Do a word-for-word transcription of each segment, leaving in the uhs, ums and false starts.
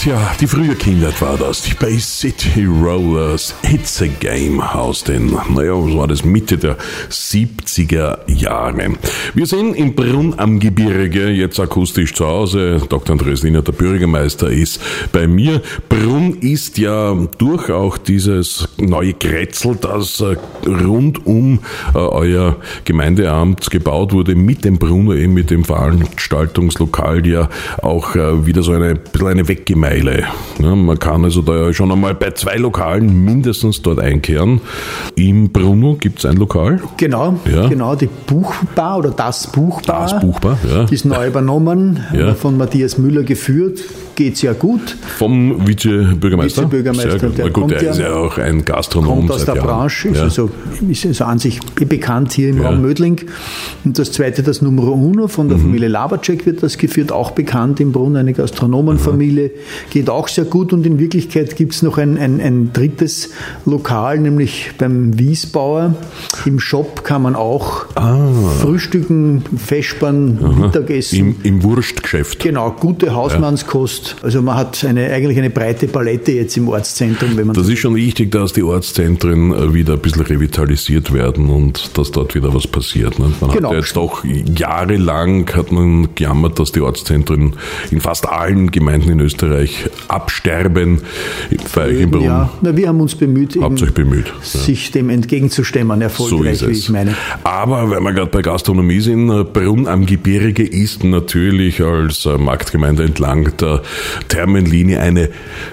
Tja, die frühe Kindheit war das. Die Bay City Rollers, It's a Game aus den, naja, was war das, Mitte der siebziger Jahre. Wir sind im Brunn am Gebirge, jetzt akustisch zu Hause. Doktor Andreas Liner, der Bürgermeister, ist bei mir. Brunn ist ja durch auch dieses neue Kretzel, das rund um äh, euer Gemeindeamt gebaut wurde, mit dem Brunner, eben mit dem Veranstaltungslokal, ja auch äh, wieder so eine, eine Weggemeile. Ja, man kann also da schon einmal bei zwei Lokalen mindestens dort einkehren. Im Brunno gibt es ein Lokal. Genau, ja. genau, die Buchbar oder das Buchbar. Das Buchbar, ja. Die ist neu übernommen, ja. von Matthias Müller geführt. Geht sehr gut. Vom Vizebürgermeister? Vizebürgermeister. Sehr gut. Der, gut, der ja, ist ja auch ein Gastronom. Kommt aus der Jahren. Branche, ist, ja. also, ist also an sich bekannt hier im ja. Raum Mödling. Und das zweite, das Numero Uno von der mhm. Familie Labacek wird das geführt, auch bekannt im Brunn, eine Gastronomenfamilie. Mhm. Geht auch sehr gut und in Wirklichkeit gibt es noch ein, ein, ein drittes Lokal, nämlich beim Wiesbauer. Im Shop kann man auch ah. frühstücken, Feschbern, Aha. Mittagessen. Im, Im Wurstgeschäft. Genau, gute Hausmannskost. Also man hat eine, eigentlich eine breite Palette jetzt im Ortszentrum. Wenn man das ist schon wichtig, dass die Ortszentren wieder ein bisschen revitalisiert werden und dass dort wieder was passiert. Ne? Man genau. hat ja jetzt doch jahrelang hat man gejammert, dass die Ortszentren in fast allen Gemeinden in Österreich absterben. Bei euch im Brunn. Ja, na, wir haben uns bemüht, habt euch bemüht, sich ja. dem entgegenzustemmen, erfolgreich, so wie ich meine. Aber wenn wir gerade bei Gastronomie sind, Brunn am Gebirge ist natürlich als Marktgemeinde entlang der Thermenlinie eine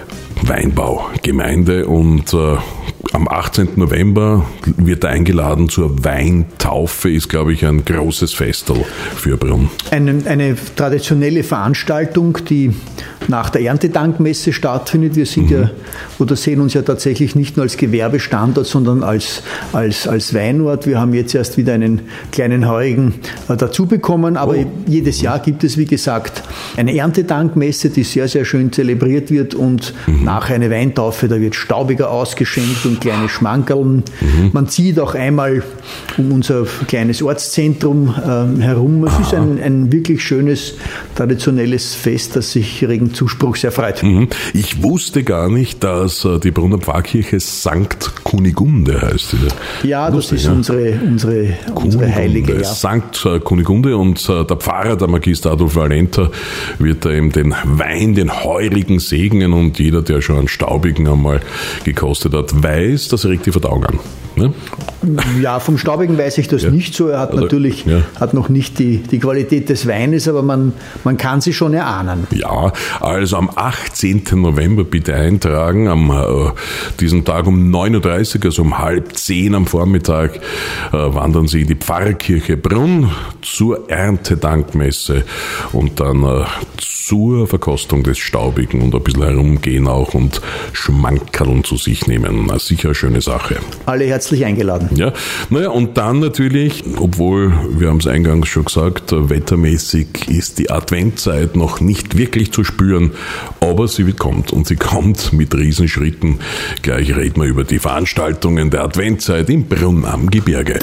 Weinbaugemeinde und äh, am achtzehnten November wird er eingeladen zur Weintaufe, ist, glaube ich, ein großes Festel für Brunn. Eine, eine traditionelle Veranstaltung, die nach der Erntedankmesse stattfindet. Wir sind mhm. ja oder sehen uns ja tatsächlich nicht nur als Gewerbestandort, sondern als, als, als Weinort. Wir haben jetzt erst wieder einen kleinen Heurigen äh, dazu bekommen, aber oh. jedes Jahr gibt es, wie gesagt, eine Erntedankmesse, die sehr, sehr schön zelebriert wird und mhm. nachher eine Weintaufe, da wird Staubiger ausgeschenkt und kleine Schmankerln. Mhm. Man zieht auch einmal um unser kleines Ortszentrum äh, herum. Es Aha. ist ein, ein wirklich schönes, traditionelles Fest, das sich regen Zuspruch sehr freut. Mhm. Ich wusste gar nicht, dass die Brunner Pfarrkirche Sankt Kunigunde heißt. Ja, das Lustig, ist ja? unsere, unsere, unsere Heilige. Ja. Sankt Kunigunde und der Pfarrer, der Magister Adolf Valenter, wird da eben den Wein, den Heurigen segnen und jeder, der schon einen Staubigen einmal gekostet hat, weiß, das regt die Verdauung an. Ne? Ja, vom Staubigen weiß ich das ja. nicht so. Er hat also, natürlich ja. hat noch nicht die, die Qualität des Weines, aber man, man kann sie schon erahnen. Ja, also am achtzehnten November bitte eintragen, am äh, diesen Tag um neun Uhr dreißig, also um halb zehn am Vormittag, äh, wandern Sie in die Pfarrkirche Brunn zur Erntedankmesse und dann äh, zur Verkostung des Staubigen und ein bisschen herumgehen auch und Schmankerln zu sich nehmen. Na, sicher eine schöne Sache. Alle herzlich eingeladen. Ja, naja, und dann natürlich, obwohl, wir haben es eingangs schon gesagt, wettermäßig ist die Adventzeit noch nicht wirklich zu spüren, aber sie kommt und sie kommt mit Riesenschritten. Gleich reden wir über die Veranstaltungen der Adventzeit im Brunn am Gebirge.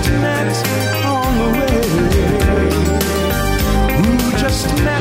just met on the way, who just met